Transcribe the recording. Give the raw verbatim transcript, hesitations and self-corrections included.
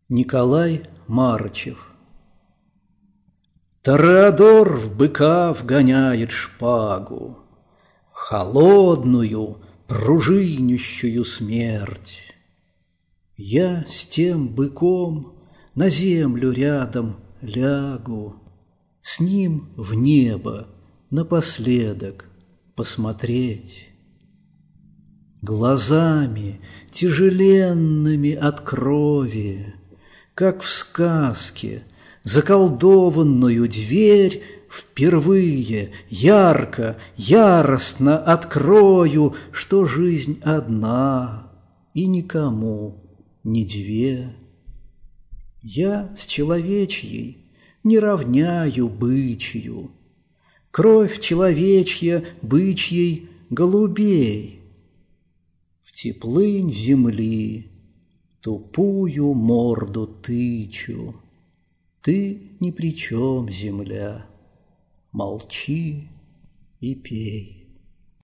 Николай Марычев. Тореадор в быка вгоняет шпагу, холодную, пружинищую смерть. Я с тем быком на землю рядом лягу, с ним в небо напоследок посмотреть. Глазами тяжеленными от крови, как в сказке, заколдованную дверь впервые ярко, яростно открою, что жизнь одна и никому не две. Я с человечьей не равняю бычью, кровь человечья бычьей голубей. В теплынь земли тупую морду тычу. Ты ни при чем, земля, молчи и пей.